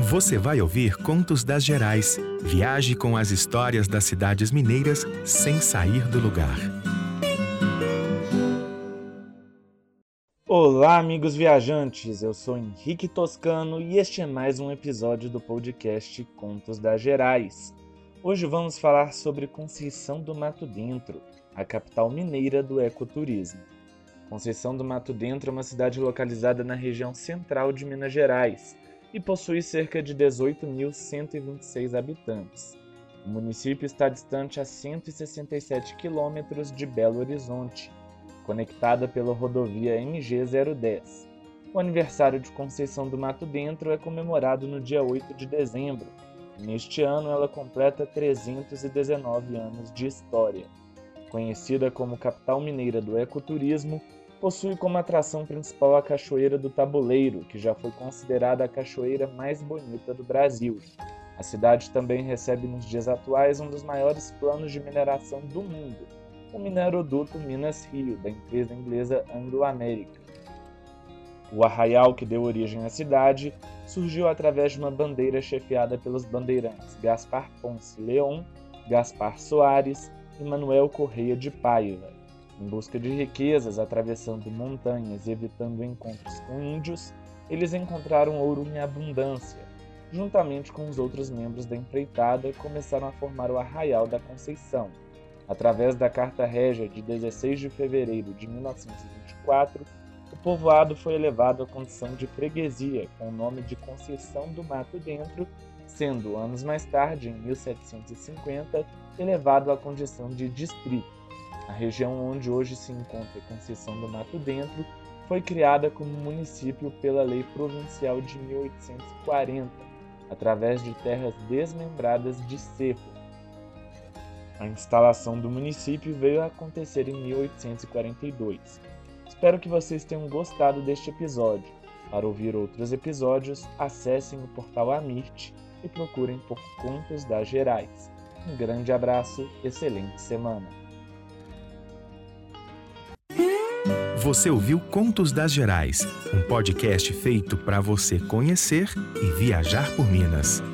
Você vai ouvir Contos das Gerais. Viaje com as histórias das cidades mineiras sem sair do lugar. Olá, amigos viajantes! Eu sou Henrique Toscano e este é mais um episódio do podcast Contos das Gerais. Hoje vamos falar sobre Conceição do Mato Dentro, a capital mineira do ecoturismo. Conceição do Mato Dentro é uma cidade localizada na região central de Minas Gerais e possui cerca de 18.126 habitantes. O município está distante a 167 quilômetros de Belo Horizonte, conectada pela rodovia MG-010. O aniversário de Conceição do Mato Dentro é comemorado no dia 8 de dezembro. Neste ano, ela completa 319 anos de história. Conhecida como capital mineira do ecoturismo, possui como atração principal a Cachoeira do Tabuleiro, que já foi considerada a cachoeira mais bonita do Brasil. A cidade também recebe nos dias atuais um dos maiores planos de mineração do mundo, o mineroduto Minas Rio, da empresa inglesa Anglo American. O arraial que deu origem à cidade surgiu através de uma bandeira chefiada pelos bandeirantes Gaspar Ponce Leon, Gaspar Soares e Manuel Correia de Paiva. Em busca de riquezas, atravessando montanhas e evitando encontros com índios, eles encontraram ouro em abundância. Juntamente com os outros membros da empreitada, começaram a formar o Arraial da Conceição. Através da Carta Régia de 16 de fevereiro de 1924, o povoado foi elevado à condição de freguesia, com o nome de Conceição do Mato Dentro, sendo, anos mais tarde, em 1750, elevado à condição de distrito. A região onde hoje se encontra Conceição do Mato Dentro foi criada como município pela Lei Provincial de 1840, através de terras desmembradas de cerro. A instalação do município veio a acontecer em 1842. Espero que vocês tenham gostado deste episódio. Para ouvir outros episódios, acessem o portal Amirte e procurem por Contos das Gerais. Um grande abraço, excelente semana! Você ouviu Contos das Gerais, um podcast feito para você conhecer e viajar por Minas.